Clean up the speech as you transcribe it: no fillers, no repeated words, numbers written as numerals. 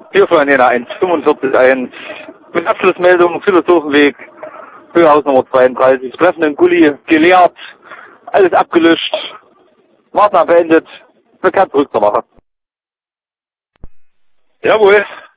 Hier für Jena 1, mit Abschlussmeldung, Philosophenweg, Höhehaus Nummer 32, treffenden Gully geleert, alles abgelöscht, Maßnahmen beendet, bekannt zurück zur Wache. Jawohl.